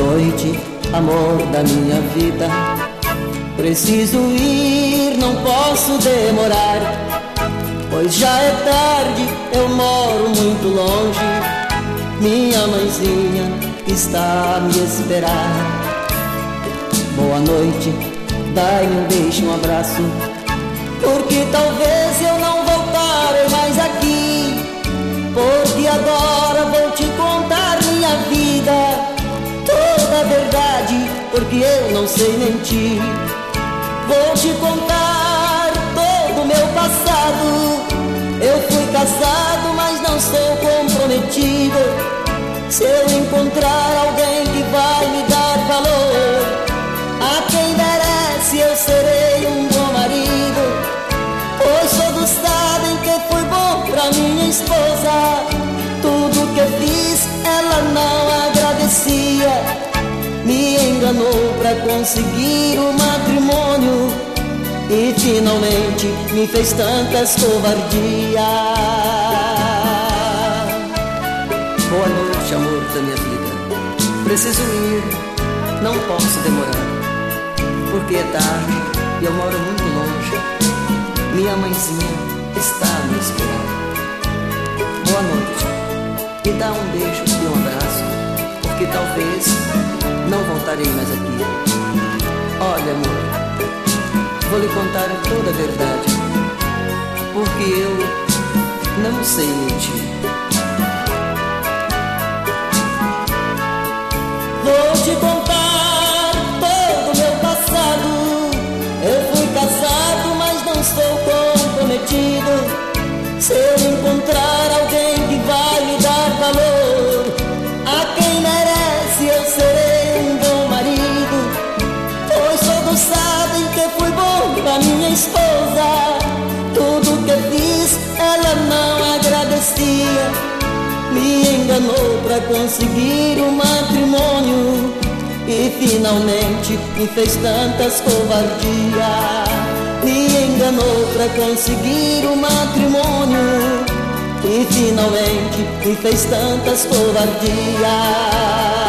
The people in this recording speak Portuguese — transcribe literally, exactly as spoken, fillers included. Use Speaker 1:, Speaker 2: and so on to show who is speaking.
Speaker 1: noite, amor da minha vida. Preciso ir, não posso demorar, pois já é tarde, eu moro muito longe. Minha mãezinha está a me esperar. Boa noite, dai-me um beijo, um abraço, porque talvez eu não voltarei mais aqui. Porque agora vou te contar minha vida, toda a verdade, porque eu não sei mentir. Vou te contar todo o meu passado. Eu fui casado, mas não sou comprometido. Se eu encontrar alguém que vai me dar valor, a quem merece eu serei um bom marido. Pois todos sabem que fui bom pra minha esposa. Tudo que fiz ela não agradecia. Me enganou pra conseguir o matrimônio e finalmente me fez tantas covardias. Boa noite, amor da minha vida. Preciso ir, não posso demorar, porque é tarde e eu moro muito longe. Minha mãezinha está a me esperar. Boa noite, me dá um beijo e um abraço, porque talvez não voltarei mais aqui. Olha, amor, vou lhe contar toda a verdade, porque eu não sei mentir. Vou te contar todo o meu passado. Eu fui casado, mas não estou comprometido. Se eu encontrar alguém que vai me dar valor, a quem merece eu serei um bom marido. Pois todos sabem que fui bom pra minha esposa. Tudo que fiz ela não agradecia. Me enganou pra conseguir o matrimônio e finalmente me fez tantas covardias. Me enganou pra conseguir o matrimônio e finalmente me fez tantas covardias.